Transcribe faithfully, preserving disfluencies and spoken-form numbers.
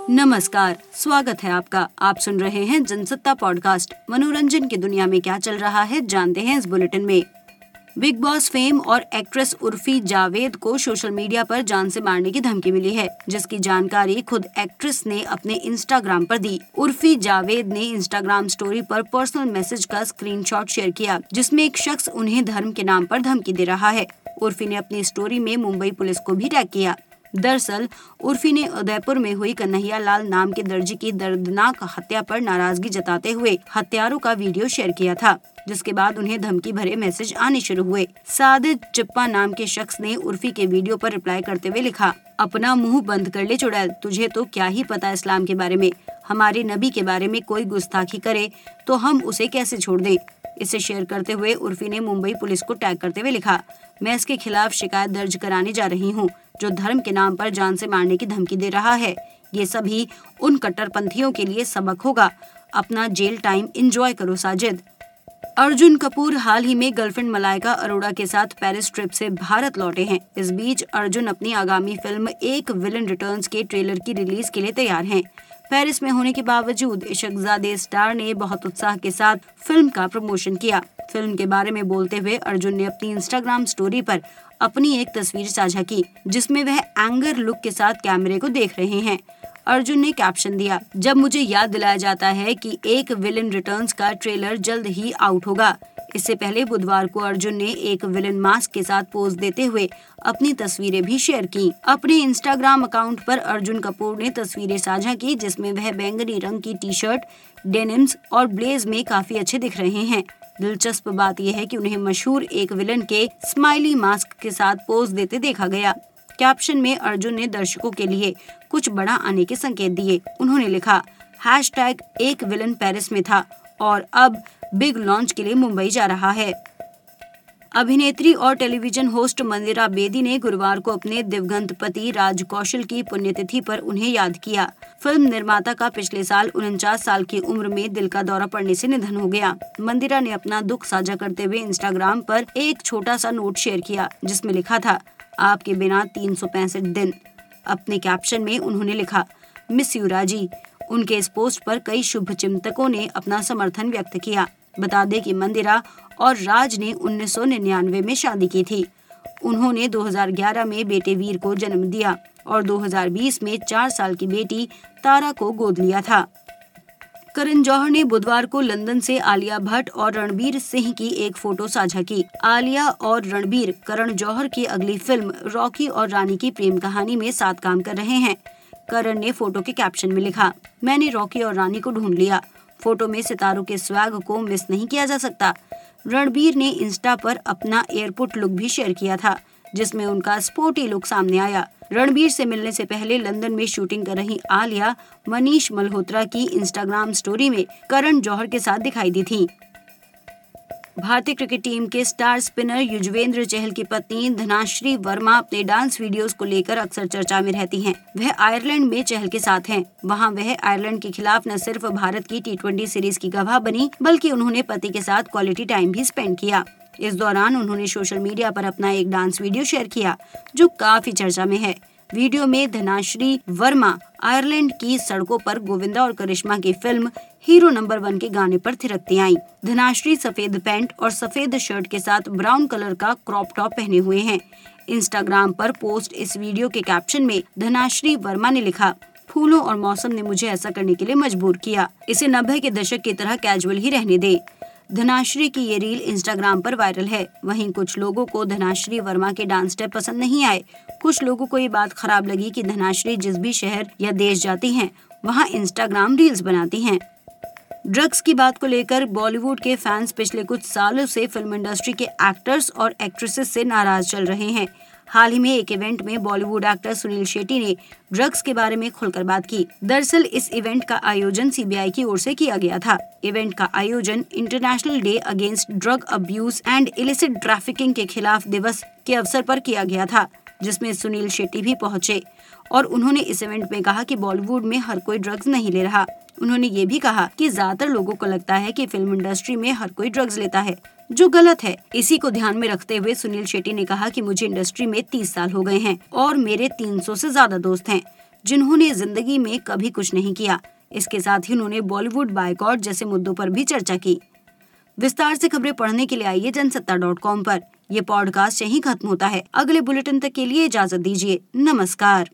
नमस्कार, स्वागत है आपका। आप सुन रहे हैं जनसत्ता पॉडकास्ट। मनोरंजन की दुनिया में क्या चल रहा है जानते हैं इस बुलेटिन में। बिग बॉस फेम और एक्ट्रेस उर्फी जावेद को सोशल मीडिया पर जान से मारने की धमकी मिली है, जिसकी जानकारी खुद एक्ट्रेस ने अपने इंस्टाग्राम पर दी। उर्फी जावेद ने इंस्टाग्राम स्टोरी पर पर्सनल मैसेज का स्क्रीनशॉट शेयर किया, जिसमें एक शख्स उन्हें धर्म के नाम पर धमकी दे रहा है। उर्फी ने अपनी स्टोरी में मुंबई पुलिस को भी टैग किया। दरअसल उर्फी ने उदयपुर में हुई कन्हैया लाल नाम के दर्जी की दर्दनाक हत्या पर नाराजगी जताते हुए हत्यारों का वीडियो शेयर किया था, जिसके बाद उन्हें धमकी भरे मैसेज आने शुरू हुए। सादिद चिप्पा नाम के शख्स ने उर्फी के वीडियो पर रिप्लाई करते हुए लिखा, अपना मुंह बंद कर ले चुड़ैल, तुझे तो क्या ही पता इस्लाम के बारे में। हमारे नबी के बारे में कोई गुस्ताखी करे तो हम उसे कैसे छोड़ दें। इसे शेयर करते हुए उर्फी ने मुंबई पुलिस को टैग करते हुए लिखा, मैं इसके खिलाफ शिकायत दर्ज कराने जा रही हूँ, जो धर्म के नाम पर जान से मारने की धमकी दे रहा है। ये सभी उन कट्टरपंथियों के लिए सबक होगा। अपना जेल टाइम एंजॉय करो साजिद। अर्जुन कपूर हाल ही में गर्लफ्रेंड मलाइका अरोड़ा के साथ पेरिस ट्रिप से भारत लौटे हैं। इस बीच अर्जुन अपनी आगामी फिल्म एक विलन रिटर्न्स के ट्रेलर की रिलीज के लिए तैयार हैं। पेरिस में होने के बावजूद इशकजादे स्टार ने बहुत उत्साह के साथ फिल्म का प्रमोशन किया। फिल्म के बारे में बोलते हुए अर्जुन ने अपनी इंस्टाग्राम स्टोरी पर अपनी एक तस्वीर साझा की, जिसमें वह एंगर लुक के साथ कैमरे को देख रहे हैं। अर्जुन ने कैप्शन दिया, जब मुझे याद दिलाया जाता है कि एक विलन रिटर्न्स का ट्रेलर जल्द ही आउट होगा। इससे पहले बुधवार को अर्जुन ने एक विलन मास्क के साथ पोज देते हुए अपनी तस्वीरें भी शेयर की। अपने इंस्टाग्राम अकाउंट पर अर्जुन कपूर ने तस्वीरें साझा की, जिसमें वह बैंगनी रंग की टी शर्ट, डेनिम्स और ब्लेज में काफी अच्छे दिख रहे हैं। दिलचस्प बात यह है कि उन्हें मशहूर एक विलन के स्माइली मास्क के साथ पोज देते देखा गया। कैप्शन में अर्जुन ने दर्शकों के लिए कुछ बड़ा आने के संकेत दिए। उन्होंने लिखा, हैशटैग एक विलन पेरिस में था और अब बिग लॉन्च के लिए मुंबई जा रहा है। अभिनेत्री और टेलीविजन होस्ट मंदिरा बेदी ने गुरुवार को अपने दिवंगत पति राज कौशल की पुण्यतिथि पर उन्हें याद किया। फिल्म निर्माता का पिछले साल उनचास साल की उम्र में दिल का दौरा पड़ने से निधन हो गया। मंदिरा ने अपना दुख साझा करते हुए इंस्टाग्राम पर एक छोटा सा नोट शेयर किया, जिसमें लिखा था, आपके बिना तीन सौ पैंसठ दिन। अपने कैप्शन में उन्होंने लिखा, मिस यू राजी। उनके इस पोस्ट पर कई शुभ चिंतकों ने अपना समर्थन व्यक्त किया। बता दें कि मंदिरा और राज ने उन्नीस सौ निन्यानवे में शादी की थी। उन्होंने दो हज़ार ग्यारह में बेटे वीर को जन्म दिया और दो हज़ार बीस में चार साल की बेटी तारा को गोद लिया था। करण जौहर ने बुधवार को लंदन से आलिया भट्ट और रणबीर सिंह की एक फोटो साझा की। आलिया और रणबीर करण जौहर की अगली फिल्म रॉकी और रानी की प्रेम कहानी में साथ काम कर रहे हैं। करण ने फोटो के कैप्शन में लिखा, मैंने रॉकी और रानी को ढूंढ लिया। फोटो में सितारों के स्वैग को मिस नहीं किया जा सकता। रणबीर ने इंस्टा पर अपना एयरपोर्ट लुक भी शेयर किया था, जिसमें उनका स्पोर्टी लुक सामने आया। रणबीर से मिलने से पहले लंदन में शूटिंग कर रही आलिया मनीष मल्होत्रा की इंस्टाग्राम स्टोरी में करण जौहर के साथ दिखाई दी थी। भारतीय क्रिकेट टीम के स्टार स्पिनर युजवेंद्र चहल की पत्नी धनाश्री वर्मा अपने डांस वीडियोस को लेकर अक्सर चर्चा में रहती हैं। वह आयरलैंड में चहल के साथ हैं। वहां वह आयरलैंड के खिलाफ न सिर्फ भारत की टी ट्वेंटी सीरीज की गवाह बनी, बल्कि उन्होंने पति के साथ क्वालिटी टाइम भी स्पेंड किया। इस दौरान उन्होंने सोशल मीडिया पर अपना एक डांस वीडियो शेयर किया, जो काफी चर्चा में है। वीडियो में धनाश्री वर्मा आयरलैंड की सड़कों पर गोविंदा और करिश्मा की फिल्म हीरो नंबर वन के गाने पर थिरकती आईं। धनाश्री सफेद पैंट और सफेद शर्ट के साथ ब्राउन कलर का क्रॉप टॉप पहने हुए हैं। इंस्टाग्राम पर पोस्ट इस वीडियो के कैप्शन में धनाश्री वर्मा ने लिखा, फूलों और मौसम ने मुझे ऐसा करने के लिए मजबूर किया। इसे नब्बे के दशक की तरह कैजुअल ही रहने दे। धनाश्री की ये रील इंस्टाग्राम पर वायरल है। वहीं कुछ लोगों को धनाश्री वर्मा के डांस स्टेप पसंद नहीं आए। कुछ लोगों को ये बात खराब लगी कि धनाश्री जिस भी शहर या देश जाती हैं, वहां इंस्टाग्राम रील्स बनाती हैं। ड्रग्स की बात को लेकर बॉलीवुड के फैंस पिछले कुछ सालों से फिल्म इंडस्ट्री के एक्टर्स और एक्ट्रेसेस से नाराज चल रहे हैं। हाल ही में एक इवेंट में बॉलीवुड एक्टर सुनील शेट्टी ने ड्रग्स के बारे में खुलकर बात की। दरअसल इस इवेंट का आयोजन सी बी आई की ओर से किया गया था। इवेंट का आयोजन international day against drug abuse and illicit trafficking के खिलाफ दिवस के अवसर पर किया गया था, जिसमें सुनील शेट्टी भी पहुंचे और उन्होंने इस इवेंट में कहा कि बॉलीवुड में हर कोई ड्रग्स नहीं ले रहा। उन्होंने ये भी कहा कि ज्यादातर लोगों को लगता है कि फिल्म इंडस्ट्री में हर कोई ड्रग्स लेता है, जो गलत है। इसी को ध्यान में रखते हुए सुनील शेट्टी ने कहा कि मुझे इंडस्ट्री में तीस साल हो गए हैं और मेरे तीन सौ से ज्यादा दोस्त हैं। जिन्होंने जिंदगी में कभी कुछ नहीं किया। इसके साथ ही उन्होंने बॉलीवुड बायकॉट जैसे मुद्दों पर भी चर्चा की। विस्तार से खबरें पढ़ने के लिए आइए जनसत्ता डॉट कॉम पर। ये पॉडकास्ट यहीं खत्म होता है। अगले बुलेटिन तक के लिए इजाजत दीजिए। नमस्कार।